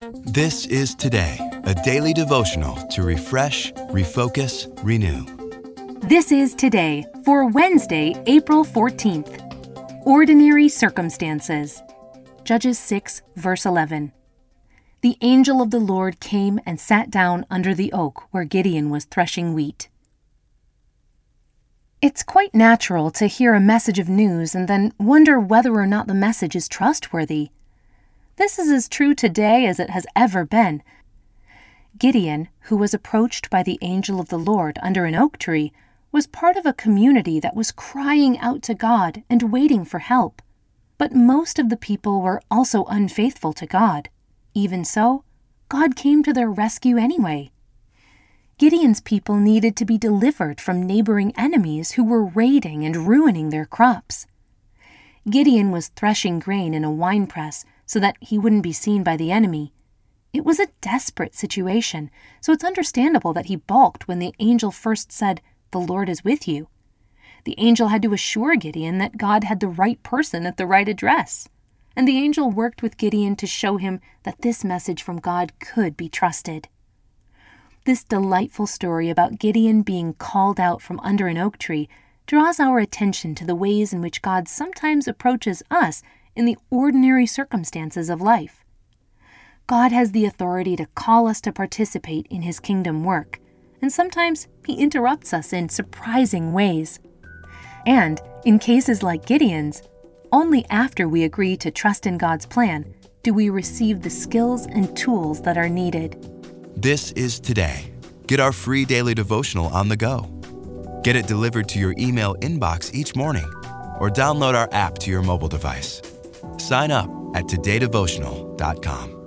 This is Today, a daily devotional to refresh, refocus, renew. This is Today for Wednesday, April 14th. Ordinary Circumstances. Judges 6, verse 11. The angel of the Lord came and sat down under the oak where Gideon was threshing wheat. It's quite natural to hear a message of news and then wonder whether or not the message is trustworthy. This is as true today as it has ever been. Gideon, who was approached by the angel of the Lord under an oak tree, was part of a community that was crying out to God and waiting for help. But most of the people were also unfaithful to God. Even so, God came to their rescue anyway. Gideon's people needed to be delivered from neighboring enemies who were raiding and ruining their crops. Gideon was threshing grain in a winepress so that he wouldn't be seen by the enemy. It was a desperate situation, so it's understandable that he balked when the angel first said, "The Lord is with you." The angel had to assure Gideon that God had the right person at the right address. And the angel worked with Gideon to show him that this message from God could be trusted. This delightful story about Gideon being called out from under an oak tree draws our attention to the ways in which God sometimes approaches us in the ordinary circumstances of life. God has the authority to call us to participate in His kingdom work, and sometimes He interrupts us in surprising ways. And, in cases like Gideon's, only after we agree to trust in God's plan do we receive the skills and tools that are needed. This is Today. Get our free daily devotional on the go. Get it delivered to your email inbox each morning, or download our app to your mobile device. Sign up at todaydevotional.com.